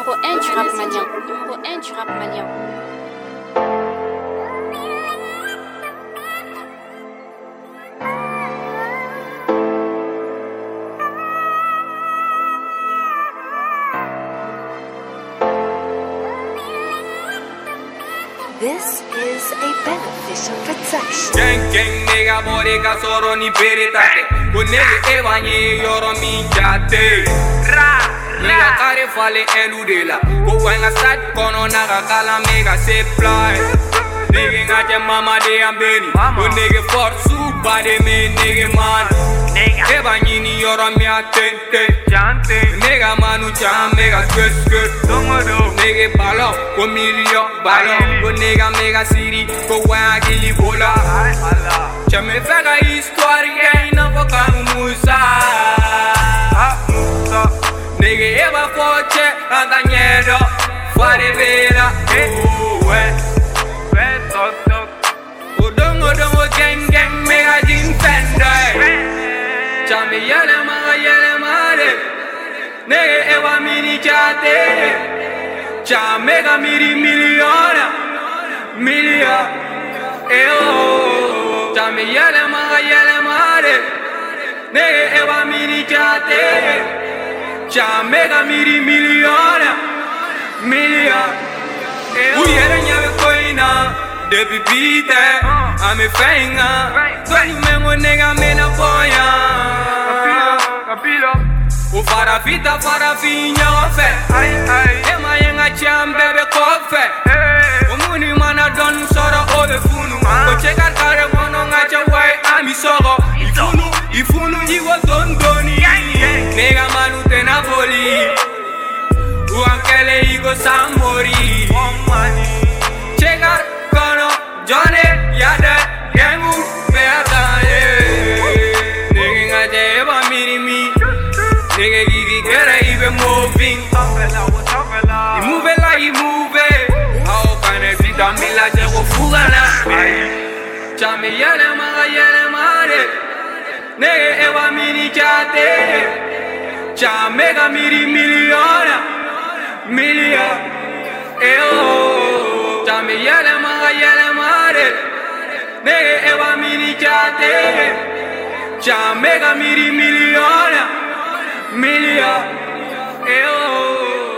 Poème du rap malien. Poème du rap malien. This is a beneficial protection. Gang nigga body ka soro ni peritate. Ko nigga evanye yoro mi jate. Nigga kare fale eludela. Ko wanga sat kono naga kala mega supply. Nigga ngache mama de ambeni. Ko nigga for super de me nigga man. Evanye ni yoro mi atente. Nigga manu jam mega skirt. Nigga balo, ko milio balo. Ko nigga mega city, ko wagili bola. Chame fega história e não vou camusa. Nigga eba forte, anda nhedo, fare vera. Odongo gang mega dintende. Chame yele mare. Nigga eba mini chate. Mega miri miliona, Chame yele mare, nege ewa miri chate. Mega miri miliona, Uyere nyave koina, de pipite, ame fenga. Tony mengo nega mena boya. O farafita farafinha ofe. Ema yenga chambebe kofe. Omuni mana don soro ove funu. Ko chekar kare mono ngacha wai ami soro. Ifunu jiwa dondoni. Nega manu tena boli. Uankele igo samori. Chekar kono jone yade gengu beata. Nega ngacha eba mirimi. Nigga, you get it, even moving. You move it like you move it. How can I see that me like a fugana? Chame yele mare. Nigga, ewa mini chate. Chamega miri miliona. Chame yele mare. Nigga, ewa mini chate. Chamega miri miliona.